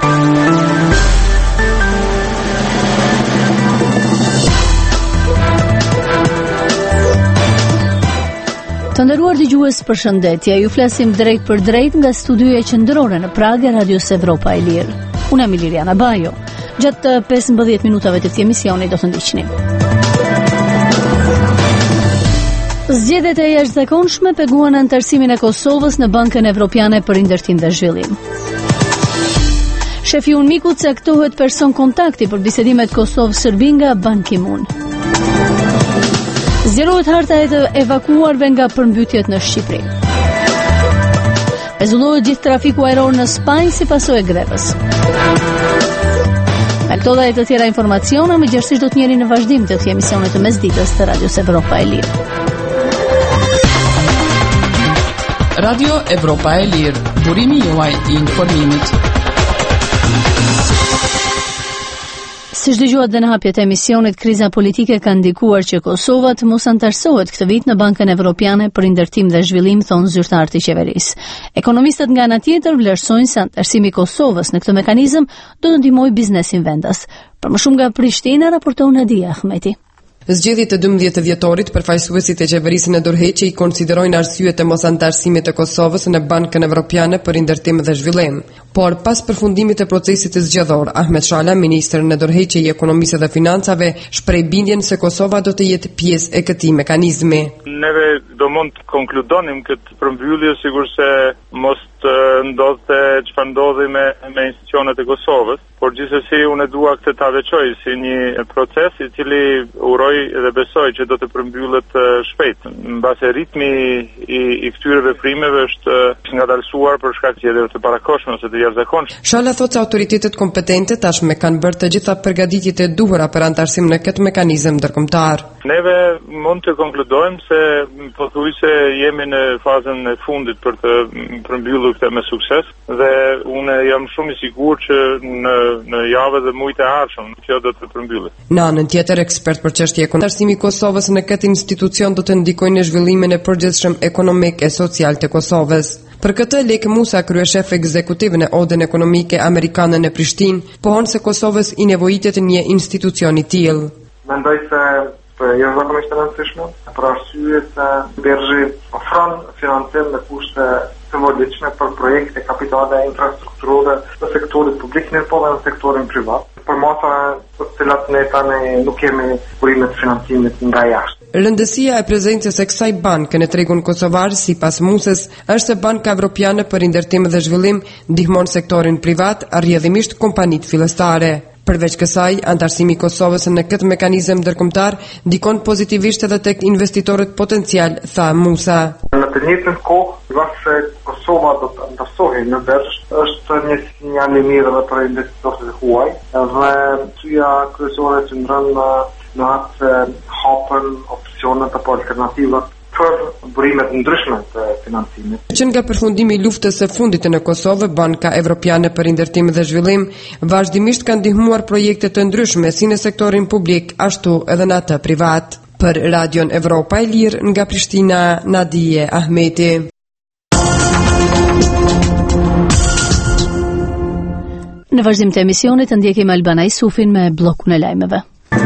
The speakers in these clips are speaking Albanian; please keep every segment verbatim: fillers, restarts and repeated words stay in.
Të nderuar dëgjues, përshëndetje. Ju flasim drejt për drejt nga studioja qendrore në Prag e Radios Evropa e Lirë. Unë jam Liliana Bajo. Gjatë pesëmbëdhjetë minutave të këtij emisioni do të ndiqni. Zgjedhjet e jashtëzakonshme peguan anëtarësimin e Kosovës në Bankën Evropiane për Ndërtim dhe Zhvillim. Shefi Unmikut caktohet person kontakti për bisedimet Kosovë-Serbi nga Ban Ki-moon. Zgjerohet harta e të evakuarve nga përmbytjet në Shqipëri. Rrezullohet gjithë trafiku ajror në Spanjë si pasojë e grevës. Me këto dhe e të tjera informacione, më gjërësisht do të njeri në vazhdim të këtij emisioni të mesditës të Radios Evropa e Lirë. Radio Evropa e Lirë, burimi juaj i informimit. Si dëgjuat dhe në hapjet e emisionit, kriza politike ka ndikuar që Kosova të mos anëtarësohet këtë vit në Bankën Evropiane për Ndërtim dhe Zhvillim, thonë zyrtarët e qeverisë. Ekonomistët nga ana tjetër vlerësojnë se anëtarësimi i Kosovës në këtë mekanizëm do të ndihmojë biznesin vendas. Për më shumë nga Prishtina raporton Nadia Ahmeti. Zgjedhjet e dymbëdhjetë dhjetorit, përfaqësuesit e qeverisë në Durrëçi i konsiderojnë arsyet e mosanëtarësimit të Kosovës në Bankën Evropiane për Ndërtim dhe Zhvillim. Por pas përfundimit të procesit të zgjedhor, Ahmet Shala, ministri në Durrëçi i Ekonomisë dhe Financave, shpreh bindjen se Kosova do të jetë pjesë e këtij mekanizmi. Neve do mund të konkludonim këtë përmbyllje sigurisht mos të ndodhte çfarë ndodhi me me institucionet e Kosovës, por gjithsesi unë dua këtë ta veçoj si një proces i cili uroj dhe besoj që do të përmbyllet shpejt. Mbase ritmi i, i këtyre veprimeve është ngadalësuar për shkak të zgjedhjeve të parakohshme ose të jashtëzakonshme. Shala thotë se autoritetet kompetente tashmë kanë bërë të gjitha përgatitjet e duhura për anëtarësim në këtë mekanizëm ndërkombëtar. Neve mund të konkludojmë se pothuajse jemi në fazën e fundit për të përmbyllur këtë me sukses dhe unë jam shumë i sigurt që në në javët dhe muajt e ardhshëm kjo do të përmbyllet. Në anën tjetër, ekspert për çështje ekonomike, anëtarësimi i Kosovës në këtë institucion do të ndikojë në zhvillimin e përgjithshëm ekonomik e social të Kosovës. Për këtë, Lek Musa, kryeshef ekzekutiv në Odën Ekonomike Amerikane në Prishtinë, pohon se Kosovës i nevojitet një institucion i tillë. Mendoj se për jashtëzakonisht të rëndësishme, për arsye se Bergji ofron financim me kushte të vogëlshme për projekte kapitale infrastrukturore në sektorin publik, në po dhe në sektorin privat. Për masa të cilat ne tani nuk kemi burime të financimit nga jashtë. Rëndësia e prezencës së kësaj banke në tregun kosovar, sipas Musës, është se Banka Evropiane për Ndërtim dhe Zhvillim ndihmon sektorin privat, rrjedhimisht kompanitë fillestare. Përveç kësaj, anëtarësimi i Kosovës në këtë mekanizëm ndërkombëtar ndikon pozitivisht edhe tek investitorët potencial, tha Musa. Në të njëjtën kohë, se Kosova do të anëtarësohej në Bergj, është një sinjal i mirë edhe për investitorët e huaj, dhe tyja kryesore që ndron në atë hapën opsionet apo alternativat për burimet ndryshme të financimit. Që nga përfundimi i luftës së fundit në Kosovë, Banka Evropiane për Ndërtim dhe Zhvillim vazhdimisht ka ndihmuar projekte të ndryshme si në sektorin publik, ashtu edhe në atë privat. Për Radion Evropa e Lirë nga Prishtina, Nadia Ahmeti. Në vazhdim të emisionit ndjekim Albana Isufin me bllokun e lajmeve.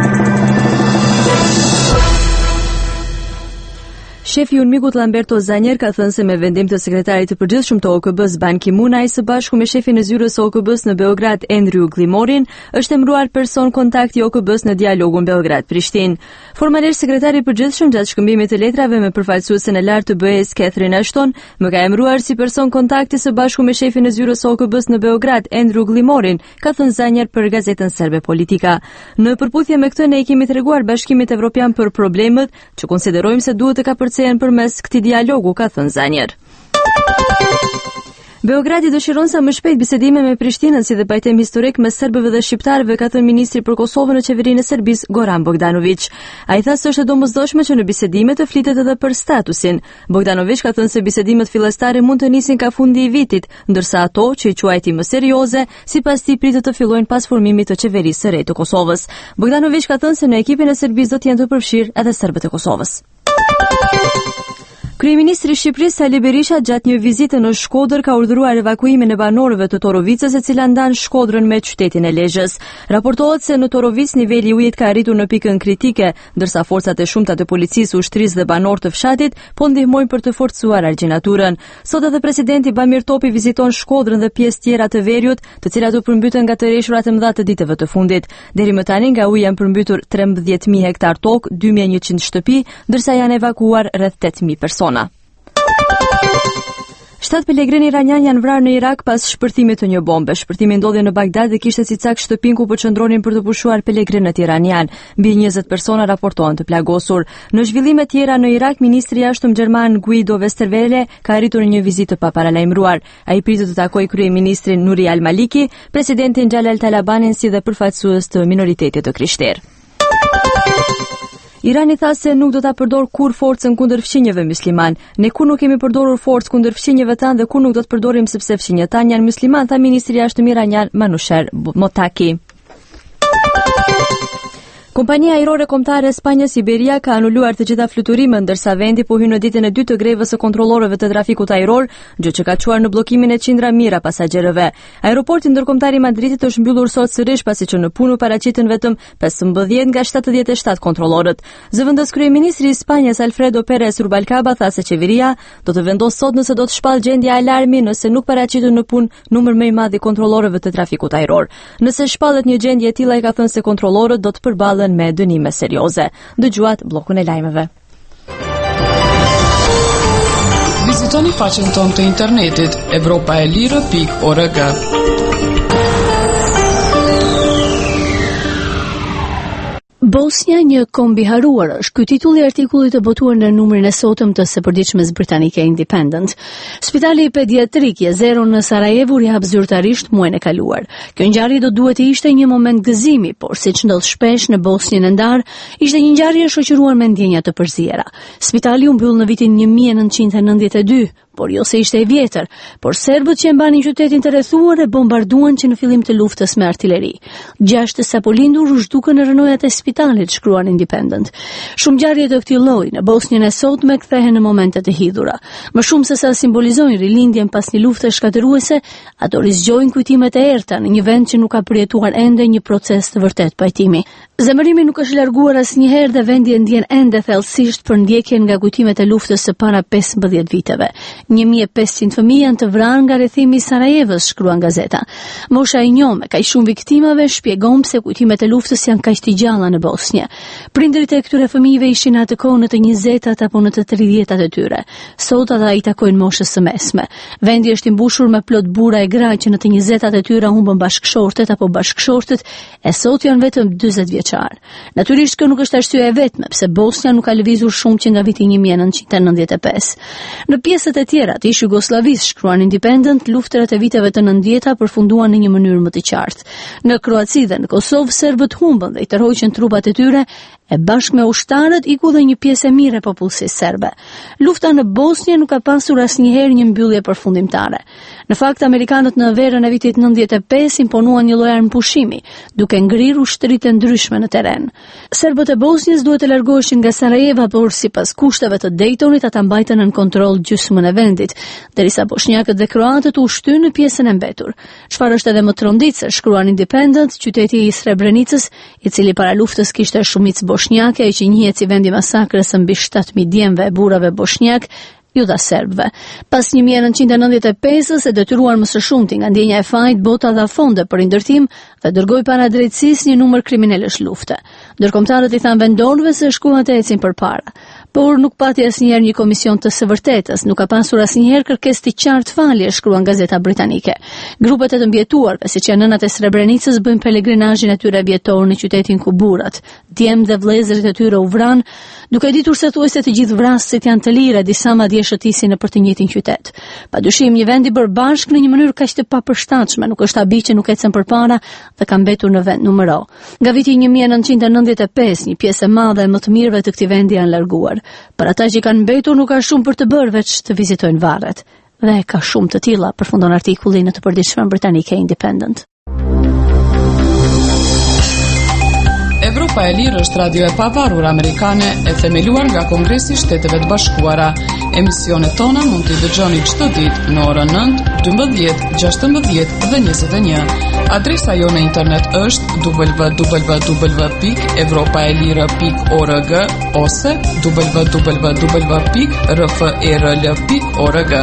Shefi i Unmikut Lamberto Zanjer ka thënë se me vendim të sekretarit të përgjithshëm të O K B-s Ban Ki-moon, ai së bashku me shefin e zyrës së O K B-s në Beograd Andrew Glimorin është emëruar person kontakt i O K B-s në dialogun Beograd-Prishtinë. Formalisht sekretari i përgjithshëm gjatë shkëmbimit të letrave me përfaqësuesen e lartë të B E-s Catherine Ashton më ka emëruar si person kontakti së bashku me shefin e zyrës së O K B-s në Beograd Andrew Glimorin, ka thënë Zanjer për gazetën serbe Politika. Në përputhje me këtë ne i kemi treguar Bashkimit Evropian për problemet që konsiderojmë se duhet të kapërcehen përmes këtij dialogu, ka thënë Zanjer. Beogradi dëshiron sa më shpejt bisedime me Prishtinën si dhe pajtim historik mes serbëve dhe shqiptarëve, ka thënë ministri për Kosovën në qeverinë e Serbisë Goran Bogdanović. Ai tha se është e domosdoshme që në bisedime të flitet edhe për statusin. Bogdanović ka thënë se bisedimet fillestare mund të nisin ka fundi i vitit, ndërsa ato që i quajti më serioze, sipas tij pritet të fillojnë pas formimit të qeverisë së re të Kosovës. Bogdanović ka thënë se në ekipin e Serbisë do të jenë të përfshirë edhe serbët e Kosovës. Kryeministri i Shqipërisë Sali Berisha gjatë një vizite në Shkodër ka urdhëruar evakuimin e banorëve të Torovicës, e cila ndan Shkodrën me qytetin e Lezhës. Raportohet se në Torovic niveli i ujit ka arritur në pikën kritike, ndërsa forcat e shumta të policisë, ushtrisë dhe banorë të fshatit po ndihmojnë për të forcuar argjinaturën. Sot edhe presidenti Bamir Topi viziton Shkodrën dhe pjesë tjera të Veriut, të cilat u përmbytën nga tërheshurat e mëdha të ditëve të fundit. Deri më tani nga uji janë përmbytur trembëdhjetë mijë hektar tokë, dy mijë e njëqind shtëpi, ndërsa janë evakuuar rreth tetë mijë persona. Shtatë pelegrin iranian janë vrarë në Irak pas shpërthimit të një bombe. Shpërthimi ndodhi në Bagdad dhe kishte si cak shtëpinë ku po qëndronin për të pushuar pelegrinët iranian. Mbi njëzet persona raportohen të plagosur. Në zhvillime tjera në Irak, ministri i jashtëm gjerman Guido Westerwelle ka arritur në një vizitë pa paralajmëruar. Ai pritet të takojë kryeministrin Nuri al-Maliki, presidentin Jalal Talabanin si dhe përfaqësues të minoritetit të krishterë. Irani tha se nuk do ta përdor kur forcën kundër fqinjëve musliman. Ne kur nuk kemi përdorur forcë kundër fqinjëve tanë dhe kur nuk do të përdorim sepse fqinjët tanë janë musliman, tha ministri i jashtëm iranian Manusher Motaki. Kompania ajrore kombëtare e Spanjës Iberia ka anuluar të gjitha fluturimet, ndërsa vendi po hyn në ditën e dytë të grevës së kontrollorëve të trafikut ajror, gjë që ka çuar në bllokimin e qindra mijëra pasagerëve. Aeroporti ndërkombëtar i Madridit është mbyllur sot sërish pasi që në punë u paraqiten vetëm pesëmbëdhjetë nga shtatëdhjetë e shtatë kontrollorët. Zëvendës kryeministri i Spanjës Alfredo Pérez Rubalcaba tha se qeveria do të vendosë sot nëse do të shpall gjendja alarmi nëse nuk paraqiten në punë numër më i madh i kontrollorëve të trafikut ajror. Nëse shpallet një gjendje e tillë, ai ka thënë se kontrollorët do të përballen me dënime serioze. Dëgjuat bllokun e lajmeve. Vizitoni faqen tonë të internetit evropa e lirë pikë org. Bosnia, një kombi haruar është. Ky titull i artikullit të botuar në numrin e sotëm të së përditshmes britanike Independent. Spitali pediatrik Jezero në Sarajevo rihap zyrtarisht muajin e kaluar. Kjo ngjarje do duhet të ishte një moment gëzimi, por siç ndodh shpesh në Bosnjën e ndar, ishte një ngjarje e shoqëruar me ndjenja të përziera. Spitali u mbyll në vitin një mijë e nëntëqind e nëntëdhjetë e dy, por jo se ishte i vjetër, por serbët që e mbanin qytetin të rrethuar e bombarduan që në fillim të luftës me artilleri. Gjashtë sapo lindur u zhdukën në rënojat e spitalit, shkruan Independent. Shumë ngjarje të këtij lloji në Bosnjën e sotme kthehen në momente të hidhura. Më shumë se sa simbolizojnë rilindjen pas një lufte shkatëruese, ato rizgjojnë kujtimet e errta në një vend që nuk ka përjetuar ende një proces të vërtet pajtimi. Zemërimi nuk është larguar asnjëherë dhe vendi e ndjen ende thellësisht për ndjekjen nga kujtimet e luftës së para pesëmbëdhjetë viteve. një mijë e pesëqind fëmijë janë të vrarë nga rrethimi i Sarajevës, shkruan gazeta. Mosha e njome kaq shumë viktimave shpjegon pse kujtimet e luftës janë kaq të gjalla në Bosnjë. Prindërit e këtyre fëmijëve ishin atë kohë në të njëzetat apo në të tridhjetat e tyre. Sot ata i takojnë moshës së mesme. Vendi është i mbushur me plot burra e gra që në të njëzetat e tyre humbën bashkëshortet apo bashkëshortet, e sot janë vetëm dyzet vjeçar. Natyrisht kjo nuk është arsye e vetme pse Bosnja nuk ka lëvizur shumë që nga viti një mijë e nëntëqind e nëntëdhjetë e pesë. Në pjesët e tjera të ish Jugosllavisë, shkruan Independent, luftrat e viteve të nëntëdhjetë përfunduan në një mënyrë më të qartë. Në Kroaci dhe në Kosovë serbët humbën dhe i tërhoqën trupat e tyre, e bashkë me ushtarët iku dhe një pjesë e mirë e popullsisë serbe. Lufta në Bosnjë nuk ka pasur asnjëherë një mbyllje përfundimtare. Në fakt, amerikanët në verën e vitit nëntëdhjetë e pesë imponuan një lloj armpushimi, duke ngrirë ushtrit e ndryshme në terren. Serbët e Bosnjës duhet të largoheshin nga Sarajeva, por sipas kushteve të Daytonit ata mbajtën në kontroll gjysmën e vendit, derisa bosnjakët dhe kroatët u shtynë në pjesën e mbetur. Çfarë është edhe më tronditse, shkruan Independent, qyteti i Srebrenicës, i cili para luftës kishte shumicë bosnjake, që njihet si vendi masakrës mbi shtatë mijë djemve e burrave bosnjak, ju dha serbëve. Pas një mijë e nëntëqind e nëntëdhjetë e pesë, e detyruar më së shumti nga ndjenja e fajit, bota dha fonde për ndërtim dhe dërgoi para drejtësisë një numër kriminalësh lufte. Ndërkombëtarët i thanë vendorëve se shkuan të ecin përpara. Por nuk pati asnjëherë një komision të së vërtetës, nuk ka pasur asnjëherë kërkesë të qartë falje, shkruan gazeta britanike. Grupet e të mbjetuarve, siç janë nënat e Srebrenicës, bëjnë pelegrinazhin e tyre vjetor në qytetin ku burrat, djemt dhe vëllezërit e tyre u vran, duke ditur se thuajse të gjithë vrasësit janë të lirë, disa madje shëtisin nëpër të njëjtin qytet. Padyshim një vend i bërë bashkë në një mënyrë kaq të papërshtatshme, nuk është habi që nuk ecën përpara dhe ka mbetur në vend numero. Nga viti një mijë e nëntëqind e nëntëdhjetë e pesë, një pjesë e madhe e më të mirëve të këtij vendi janë larguar. Për ata që kanë mbetur nuk ka shumë për të bërë veç të vizitojnë varret. Dhe ka shumë të tilla, përfundon artikulli në të përditshmën britanike Independent. Evropa Evropa e Lirë është radio e pavarur amerikane e themeluar nga Kongresi i Shteteve të Bashkuara. Emisionet tona mund t'i dëgjoni çdo ditë në orën nëntë, dymbëdhjetë, gjashtëmbëdhjetë dhe njëzet e një. Adresa jo në internet është w w w pikë evropaelire pikë org ose w w w pikë r f e r l pikë org.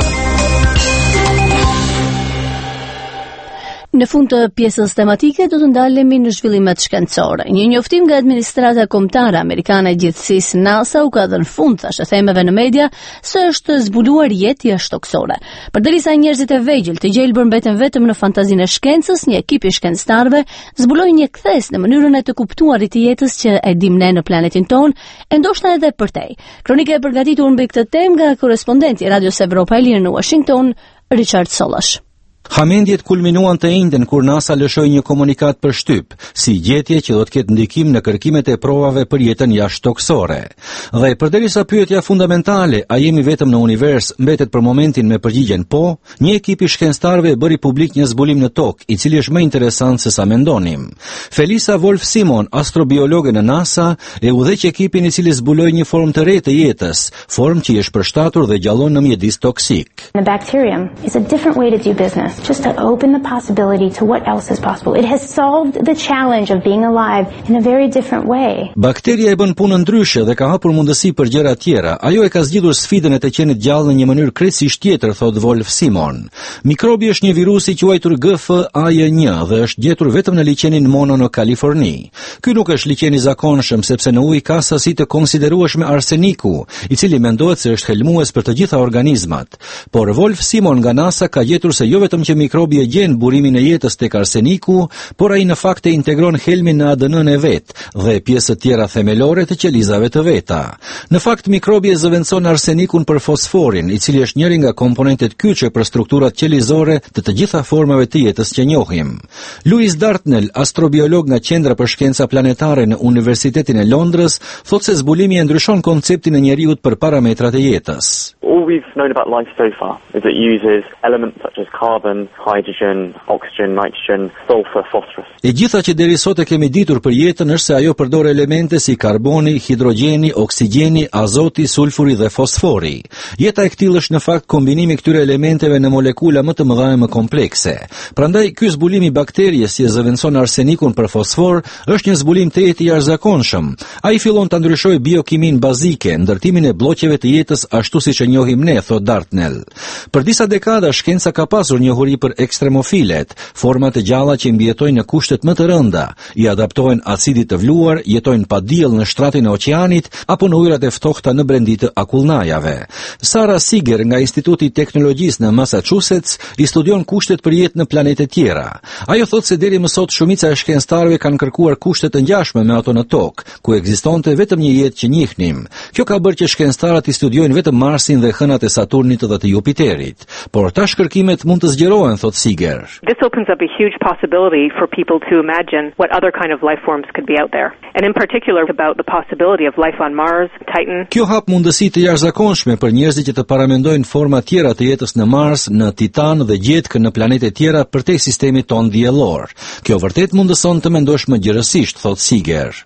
Në fund të pjesës tematike do të ndalemi në zhvillimet shkencore. Një njoftim nga administrata kombëtare amerikane e gjithësisë NASA u ka dhënë fund thashë themeve në media se është zbuluar jetë jashtëtoksore. Përderisa njerëzit e vegjël të gjelbër mbeten vetëm në fantazinë e shkencës, një ekip i shkencëtarëve zbuloi një kthes në mënyrën e të kuptuarit të jetës që e dim ne në planetin tonë, e ndoshta edhe përtej. Kronika e përgatitur mbi këtë temë nga korrespondenti i Radios Evropa e Lirë në Washington, Richard Sollash. Hamendjet kulminuan të njëjtën kur NASA lëshoi një komunikat për shtyp, si gjetje që do të ketë ndikim në kërkimet e provave për jetën jashtëtoksore. Dhe përderisa pyetja fundamentale, a jemi vetëm në univers, mbetet për momentin me përgjigjen po, një ekip i shkencëtarëve bëri publik një zbulim në tokë, i cili është më interesant se sa mendonim. Felisa Wolf Simon, astrobiologe në NASA, e udhëheq ekipin i cili zbuloi një formë të re të jetës, formë që është përshtatur dhe gjallon në mjedis toksik. The bacterium is a different way to do business. Just to open the possibility to what else is possible. It has solved the challenge of being alive in a very different way. Bakteria e bën punën ndryshe dhe ka hapur mundësi për gjëra tjera. Ajo e ka zgjidhur sfidën e të qenit gjallë në një mënyrë krejtësisht tjetër, thot Wolf Simon. Mikrobi është një virus i quajtur G F A J një dhe është gjetur vetëm në liqenin Mono në Kaliforni. Ky nuk është liqen i zakonshëm sepse në ujë ka sasi të konsiderueshme arseniku, i cili mendohet se është helmues për të gjitha organizmat. Por Wolf Simon nga NASA ka gjetur se jo vetëm që mikrobi e gjen burimin e jetës tek arseniku, por ai në fakt e integron helmin në A D N-n e vet dhe pjesë të tjera themelore të qelizave të veta. Në fakt mikrobi e zëvendëson arsenikun për fosforin, i cili është njëri nga komponentet kyçe për strukturat qelizore të të gjitha formave të jetës që njohim. Louis Dartnell, astrobiolog nga Qendra për Shkenca Planetare në Universitetin e Londrës, thotë se zbulimi e ndryshon konceptin e njeriut për parametrat e jetës. All we've known about life so far is it uses elements such as carbon, hydrogen, oxygen, nitrogen, sulfur, phosphorus. E gjitha që deri sot e kemi ditur për jetën është se ajo përdor elemente si karboni, hidrogjeni, oksigjeni, azoti, sulfuri dhe fosfori. Jeta e këtij është në fakt kombinimi këtyre elementeve në molekula më të mëdha e më komplekse. Prandaj ky zbulim i bakteries që zëvendëson arsenikun për fosfor është një zbulim të jetë i jashtëzakonshëm. Ai fillon ta ndryshojë biokimin bazike, ndërtimin e bllokeve të jetës ashtu siç e njohim ne, thot Dartnell. Për disa dekada shkenca ka pasur njohuri për ekstremofilet, forma të gjalla që mbjetojnë në kushtet më të rënda, i adaptohen acidit të vluar, jetojnë pa diell në shtratin e oqeanit apo në ujërat e ftohta në brendi të akullnajave. Sara Siger nga Instituti i Teknologjisë në Massachusetts i studion kushtet për jetë në planete tjera. Ajo thotë se deri më sot shumica e shkencëtarëve kanë kërkuar kushte të ngjashme me ato në tokë, ku ekzistonte vetëm një jetë që njihnim. Kjo ka bërë që shkencëtarët i studiojnë vetëm Marsin dhe hënat e Saturnit dhe të Jupiterit. Por tash kërkimet mund të zgjerohen, thot Siger. This opens up a huge possibility for people to imagine what other kind of life forms could be out there. And in particular about the possibility of life on Mars, Titan. Kjo hap mundësi të jashtëzakonshme për njerëzit që të paramendojnë forma tjera të jetës në Mars, në Titan dhe gjetk në planete tjera përtej sistemit ton diellor. Kjo vërtet mundëson të mendosh më gjërësisht, thot Siger.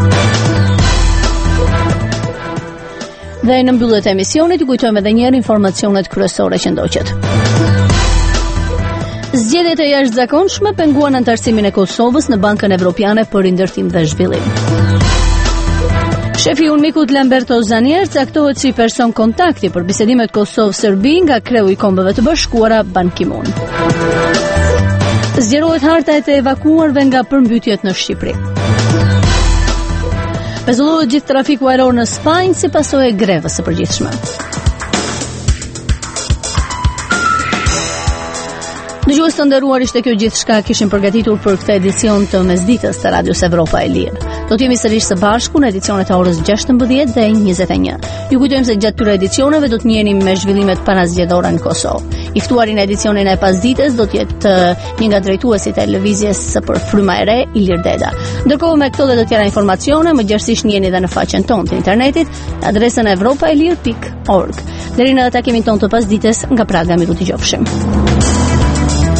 Dhe në mbyllje të emisionit ju kujtojmë edhe një herë informacionet kryesore që ndoqet. Zgjedhjet e jashtëzakonshme penguan antarësimin e Kosovës në Bankën Evropiane për Rindërtim dhe Zhvillim. Shefi i UNMIK-ut Lamberto Zanier caktohet si person kontakti për bisedimet Kosovë-Serbi nga kreu i Kombeve të Bashkuara Ban Ki-moon. Zgjerohet harta e të evakuarve nga përmbytjet në Shqipëri. Pezullohet gjithë trafiku ajror në Spanjë si pasojë e grevës së përgjithshme. Dëgjues të nderuar, ishte kjo gjithçka kishim përgatitur për këtë edicion të mesditës të Radios Evropa e Lirë. Do të jemi sërish së bashku në edicionet e orës gjashtëmbëdhjetë dhe njëzet e një. Ju kujtojmë se gjatë këtyre edicioneve do të njiheni me zhvillimet parazgjedhore në Kosovë. I ftuari në edicionin e pasdites do të jetë një nga drejtuesit e lëvizjes për Fryma e Re, Ilir Deda. Ndërkohë me këto dhe të tjera informacione, më gjerësisht njiheni edhe në faqen tonë të internetit, në adresën evropaelir pikë org. Deri në takimin tonë të pasdites, nga Praga miru t'i gjofshim.